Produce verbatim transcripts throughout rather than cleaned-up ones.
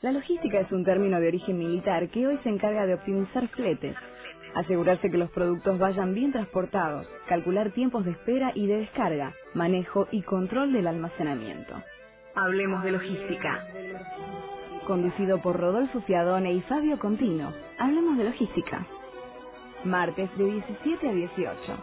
La logística es un término de origen militar que hoy se encarga de optimizar fletes, asegurarse que los productos vayan bien transportados, calcular tiempos de espera y de descarga, manejo y control del almacenamiento. Hablemos de logística. Conducido por Rodolfo Fiadone y Fabio Contino, hablemos de logística. Martes de diecisiete a dieciocho.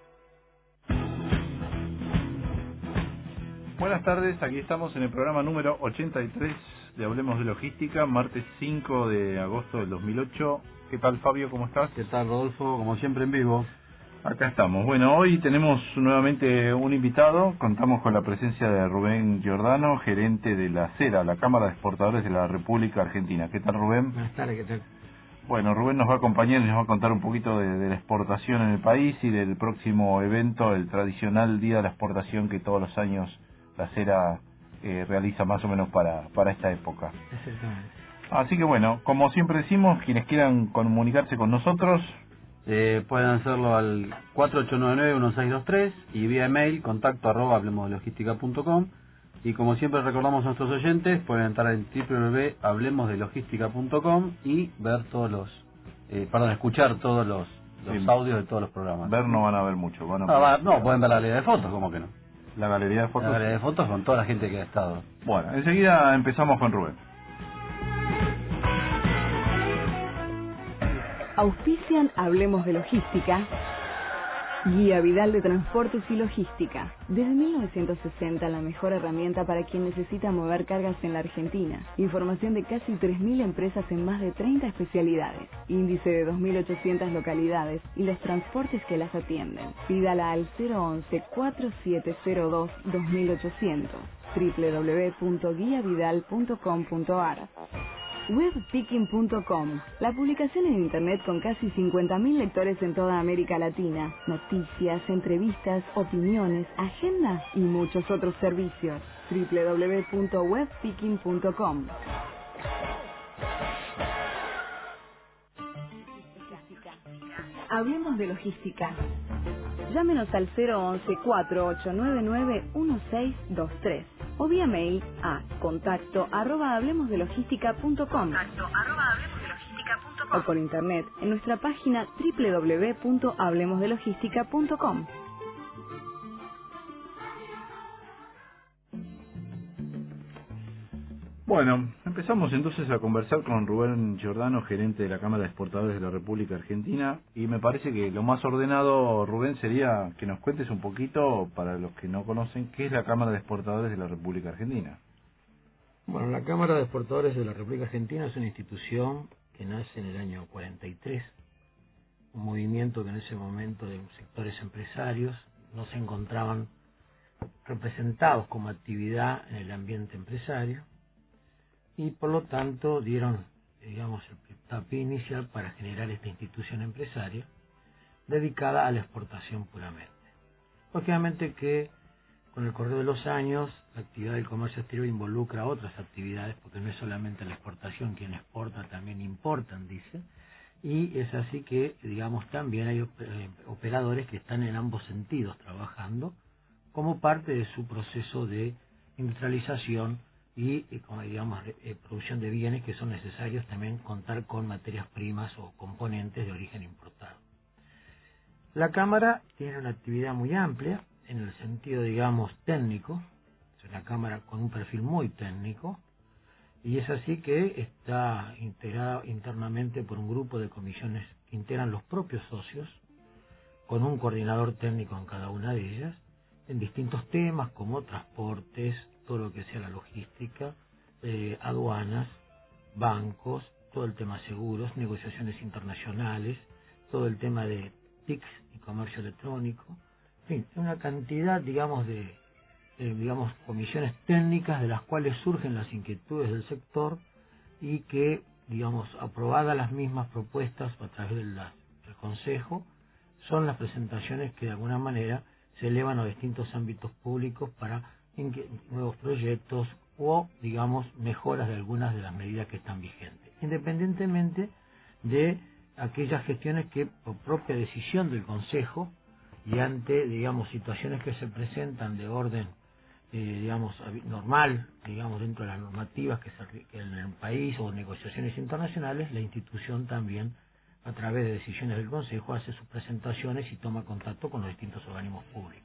Buenas tardes, aquí estamos en el programa número ochenta y tres de Hablemos de Logística, martes cinco de agosto del dos mil ocho. ¿Qué tal, Fabio? ¿Cómo estás? ¿Qué tal, Rodolfo? Como siempre, en vivo. Acá estamos. Bueno, hoy tenemos nuevamente un invitado. Contamos con la presencia de Rubén Giordano, gerente de la CERA, la Cámara de Exportadores de la República Argentina. ¿Qué tal, Rubén? Buenas tardes, ¿qué tal? Bueno, Rubén nos va a acompañar y nos va a contar un poquito de, de la exportación en el país y del próximo evento, el tradicional Día de la Exportación que todos los años la CERA eh, realiza más o menos para, para esta época. Exactamente. Así que bueno, como siempre decimos, quienes quieran comunicarse con nosotros, Eh, pueden hacerlo al cuatro ocho nueve nueve uno seis dos tres y vía email contacto arroba hablemos de logística punto com. Y como siempre recordamos a nuestros oyentes, pueden entrar en doble u doble u doble u punto hablemos de logística punto com y ver todos los, eh, perdón, escuchar todos los, los sí, audios de todos los programas. Ver no van a ver mucho. Van a no, va, no, pueden ver la galería de fotos, ¿cómo que no? La galería de fotos. La galería de fotos con toda la gente que ha estado. Bueno, enseguida empezamos con Rubén. Auspician Hablemos de Logística. Guía Vidal de Transportes y Logística. Desde mil novecientos sesenta, la mejor herramienta para quien necesita mover cargas en la Argentina. Información de casi tres mil empresas en más de treinta especialidades. Índice de dos mil ochocientas localidades y los transportes que las atienden. Pídala al cero once cuatro siete cero dos dos mil ochocientos. doble u doble u doble u punto guía vidal punto com punto a r. webpicking punto com, la publicación en internet con casi cincuenta mil lectores en toda América Latina. Noticias, entrevistas, opiniones, agenda y muchos otros servicios. doble u doble u doble u punto webpicking punto com. Hablemos de logística. Llámenos al cero once cuatro ocho nueve nueve uno seis dos tres o vía mail a contacto arroba hablemos de logística punto com o por internet en nuestra página doble u doble u doble u punto hablemos de logística punto com. Bueno, empezamos entonces a conversar con Rubén Giordano, gerente de la Cámara de Exportadores de la República Argentina, y me parece que lo más ordenado, Rubén, sería que nos cuentes un poquito, para los que no conocen, qué es la Cámara de Exportadores de la República Argentina. Bueno, la Cámara de Exportadores de la República Argentina es una institución que nace en el año cuarenta y tres, un movimiento que en ese momento de sectores empresarios no se encontraban representados como actividad en el ambiente empresario, y por lo tanto dieron, digamos, el puntapié inicial para generar esta institución empresaria dedicada a la exportación puramente. Lógicamente que con el correr de los años la actividad del comercio exterior involucra otras actividades, porque no es solamente la exportación, quien exporta también importan, dice, y es así que, digamos, también hay operadores que están en ambos sentidos trabajando como parte de su proceso de industrialización y, como digamos, eh, producción de bienes que son necesarios también contar con materias primas o componentes de origen importado. La Cámara tiene una actividad muy amplia en el sentido, digamos, técnico. Es una Cámara con un perfil muy técnico y es así que está integrada internamente por un grupo de comisiones que integran los propios socios, con un coordinador técnico en cada una de ellas, en distintos temas como transportes, todo lo que sea la logística, eh, aduanas, bancos, todo el tema seguros, negociaciones internacionales, todo el tema de T I Cs y comercio electrónico, en fin, una cantidad, digamos, de, de digamos, comisiones técnicas de las cuales surgen las inquietudes del sector y que, digamos, aprobadas las mismas propuestas a través de la, del Consejo, son las presentaciones que de alguna manera se elevan a distintos ámbitos públicos para nuevos proyectos o, digamos, mejoras de algunas de las medidas que están vigentes, independientemente de aquellas gestiones que, por propia decisión del Consejo y ante, digamos, situaciones que se presentan de orden eh, digamos, normal, digamos, dentro de las normativas que, se, que en el país o negociaciones internacionales, la institución también, a través de decisiones del Consejo, hace sus presentaciones y toma contacto con los distintos organismos públicos.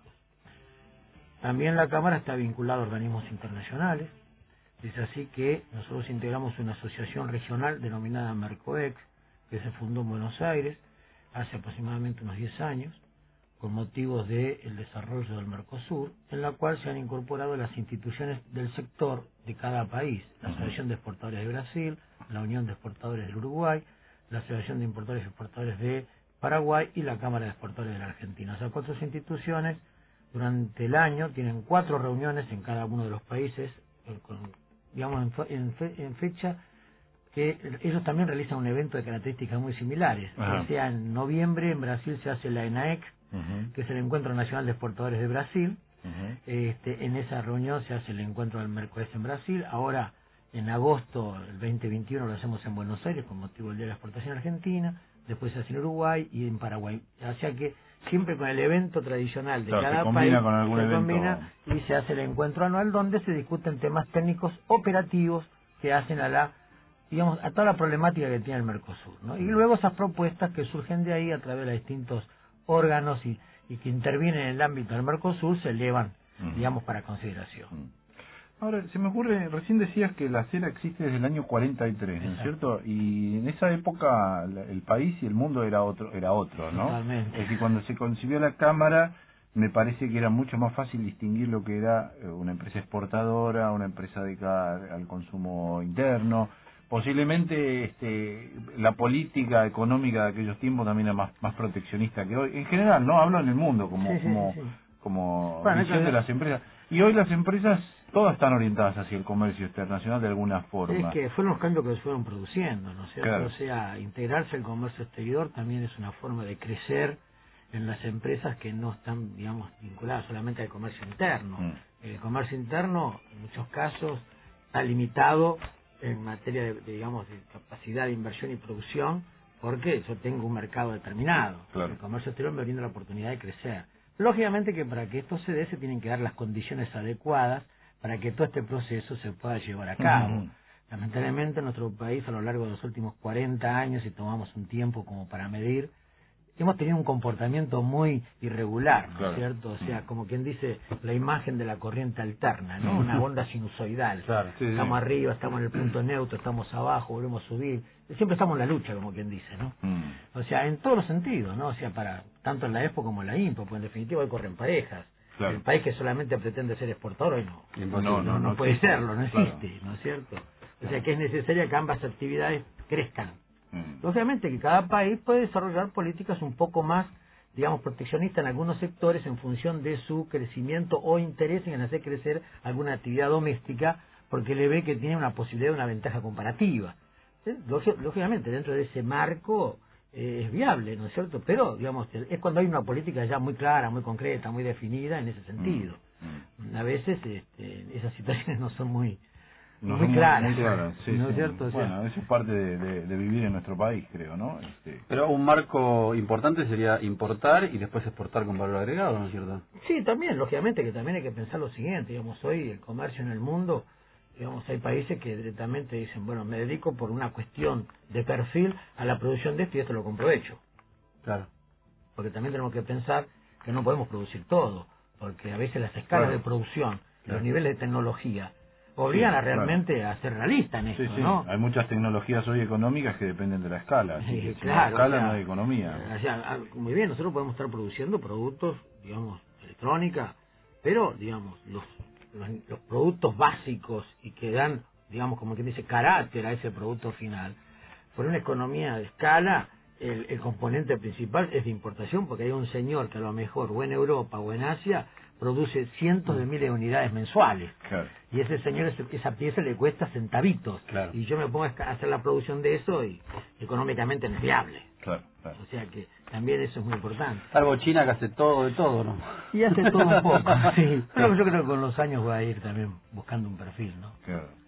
También la Cámara está vinculada a organismos internacionales. Es así que nosotros integramos una asociación regional denominada Mercoex, que se fundó en Buenos Aires hace aproximadamente unos diez años, con motivos del desarrollo del Mercosur, en la cual se han incorporado las instituciones del sector de cada país, la Asociación de Exportadores de Brasil, la Unión de Exportadores del Uruguay, la Asociación de Importadores y Exportadores de Paraguay y la Cámara de Exportadores de la Argentina. O sea, cuatro instituciones durante el año tienen cuatro reuniones en cada uno de los países, con, digamos, en, fe, en, fe, en fecha que ellos también realizan un evento de características muy similares. O sea, en noviembre en Brasil se hace la ENAEC, uh-huh. que es el Encuentro Nacional de Exportadores de Brasil. Uh-huh. este, en esa reunión se hace el encuentro del Mercoex en Brasil. Ahora, en agosto del veinte veintiuno lo hacemos en Buenos Aires con motivo del Día de la Exportación Argentina. Después se hace en Uruguay y en Paraguay. O sea que siempre con el evento tradicional de claro, cada se país con algún se evento. combina y se hace el encuentro anual donde se discuten temas técnicos operativos que hacen a la digamos a toda la problemática que tiene el Mercosur, ¿no? Y luego esas propuestas que surgen de ahí a través de distintos órganos y, y que intervienen en el ámbito del Mercosur se elevan, uh-huh. digamos, para consideración. Uh-huh. Ahora, se me ocurre, recién decías que la CELA existe desde el año cuarenta y tres, ¿no es cierto? Y en esa época el país y el mundo era otro, era otro, ¿no? Totalmente. Es decir, cuando se concibió la Cámara, me parece que era mucho más fácil distinguir lo que era una empresa exportadora, una empresa dedicada al consumo interno. Posiblemente este, la política económica de aquellos tiempos también era más, más proteccionista que hoy. En general, ¿no? Hablo en el mundo como, sí, sí, como, sí. como bueno, visión de las empresas. Y hoy las empresas todas están orientadas hacia el comercio internacional de alguna forma. Es que fueron los cambios que se fueron produciendo, ¿no es cierto? Claro. O sea, integrarse al comercio exterior también es una forma de crecer en las empresas que no están, digamos, vinculadas solamente al comercio interno. Mm. El comercio interno, en muchos casos, está limitado en materia de, de, digamos, de capacidad de inversión y producción, porque yo tengo un mercado determinado. Claro. El comercio exterior me brinda la oportunidad de crecer. Lógicamente que para que esto se dé se tienen que dar las condiciones adecuadas para que todo este proceso se pueda llevar a cabo. Uh-huh. Lamentablemente en nuestro país a lo largo de los últimos cuarenta años, si tomamos un tiempo como para medir, hemos tenido un comportamiento muy irregular, ¿no es claro. cierto? O sea, como quien dice, la imagen de la corriente alterna, ¿no? Una onda sinusoidal. Claro, sí, estamos sí. arriba, estamos en el punto neutro, estamos abajo, volvemos a subir. Siempre estamos en la lucha, como quien dice, ¿no? Mm. O sea, en todos los sentidos, ¿no? O sea, para tanto en la Expo como en la INPO, pues en definitiva hoy corren parejas. Claro. El país que solamente pretende ser exportador hoy no. No, no, no, no puede existe. serlo, no existe, claro. ¿no es cierto? O sea, que es necesario que ambas actividades crezcan. Mm. Lógicamente que cada país puede desarrollar políticas un poco más, digamos, proteccionistas en algunos sectores en función de su crecimiento o interés en hacer crecer alguna actividad doméstica porque le ve que tiene una posibilidad, una ventaja comparativa. ¿Sí? Lógicamente, dentro de ese marco eh, es viable, ¿no es cierto? Pero, digamos, es cuando hay una política ya muy clara, muy concreta, muy definida en ese sentido. Mm. A veces este, esas situaciones no son muy... No muy claras, muy claras, sí, ¿no es sí. cierto? O sea, bueno, eso es parte de, de, de vivir en nuestro país, creo, ¿no? Este... Pero un marco importante sería importar y después exportar con valor agregado, ¿no es cierto? Sí, también, lógicamente, que también hay que pensar lo siguiente, digamos, hoy el comercio en el mundo, digamos, hay países que directamente dicen, bueno, me dedico por una cuestión de perfil a la producción de esto y esto lo compro hecho. Claro. Porque también tenemos que pensar que no podemos producir todo, porque a veces las escalas claro. de producción, claro. los niveles de tecnología, obligan sí, a realmente claro. a ser realista en esto, sí, sí. ¿no? Hay muchas tecnologías hoy económicas que dependen de la escala. Así que sí, claro, sin escala o sea, no hay economía. O sea, muy bien, nosotros podemos estar produciendo productos, digamos, electrónica, pero, digamos, los, los, los productos básicos y que dan, digamos, como quien dice, carácter a ese producto final, por una economía de escala, el, el componente principal es de importación, porque hay un señor que a lo mejor, o en Europa o en Asia, produce cientos de miles de unidades mensuales. Claro. Y ese señor, esa pieza le cuesta centavitos. Claro. Y yo me pongo a hacer la producción de eso y económicamente no es viable. Claro, claro. O sea que también eso es muy importante. Salvo China que hace todo de todo, ¿no? Y hace todo un poco, sí. Pero yo creo que con los años va a ir también buscando un perfil, ¿no? Claro.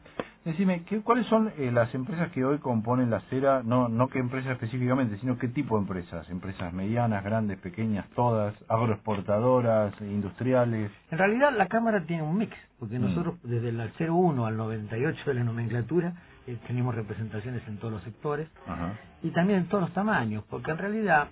Decime, ¿qué, ¿cuáles son eh, las empresas que hoy componen la acera? No, no qué empresas específicamente, sino qué tipo de empresas. ¿Empresas medianas, grandes, pequeñas, todas? ¿Agroexportadoras, industriales? En realidad la Cámara tiene un mix, porque Mm. nosotros desde el cero uno al noventa y ocho de la nomenclatura eh, tenemos representaciones en todos los sectores. Ajá. Y también en todos los tamaños, porque en realidad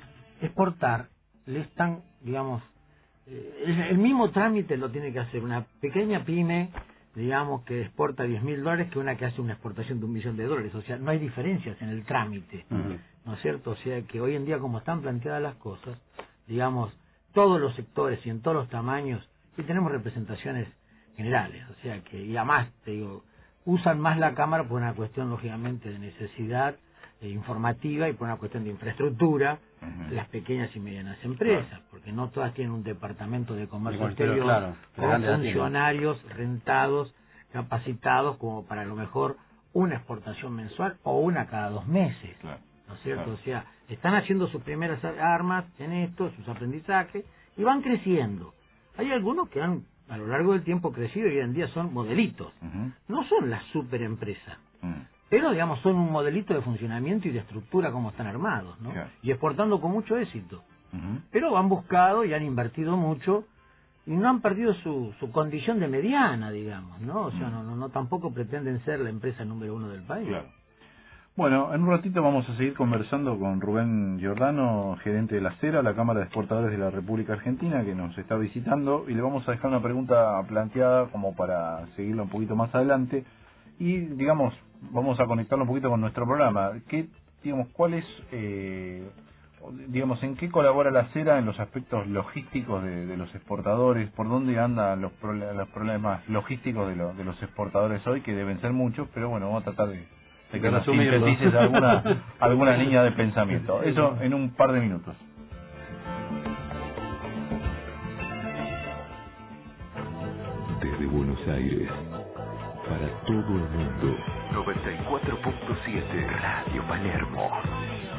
exportar le están, digamos, eh, el, el mismo trámite lo tiene que hacer una pequeña pyme, digamos, que exporta diez mil dólares que una que hace una exportación de un millón de dólares. O sea, no hay diferencias en el trámite, Ujú. ¿no es cierto? O sea, que hoy en día, como están planteadas las cosas, digamos, todos los sectores y en todos los tamaños, y tenemos representaciones generales. O sea, que, y además, te digo, usan más la Cámara por una cuestión, lógicamente, de necesidad eh, informativa y por una cuestión de infraestructura, Ujú. las pequeñas y medianas empresas, porque no todas tienen un departamento de comercio De comercio, exterior claro, que con grandes la tienen. funcionarios rentados, capacitados, como para a lo mejor una exportación mensual o una cada dos meses. Claro. ¿No es cierto? Claro. O sea, están haciendo sus primeras armas en esto, sus aprendizajes, y van creciendo. Hay algunos que han, a lo largo del tiempo, crecido y hoy en día son modelitos. Ujú. No son las superempresas, Mm. pero, digamos, son un modelito de funcionamiento y de estructura como están armados, ¿no? Claro. Y exportando con mucho éxito. Ujú. Pero han buscado y han invertido mucho y no han perdido su, su condición de mediana, digamos, ¿no? O sea, Mm. no, no, no tampoco pretenden ser la empresa número uno del país. Claro. Bueno, en un ratito vamos a seguir conversando con Rubén Giordano, gerente de la acera, la Cámara de Exportadores de la República Argentina, que nos está visitando, y le vamos a dejar una pregunta planteada como para seguirla un poquito más adelante. Y, digamos, vamos a conectarlo un poquito con nuestro programa. ¿Qué, digamos, cuál es, eh, digamos, en qué colabora la acera en los aspectos logísticos de, de los exportadores? ¿Por dónde andan los, prole- los problemas logísticos de, lo- de los exportadores hoy, que deben ser muchos, pero bueno, vamos a tratar de, de que De nos resumirlo. sintetices alguna, alguna línea de pensamiento. Eso en un par de minutos. Desde Buenos Aires, para todo el mundo, noventa y cuatro punto siete Radio Palermo.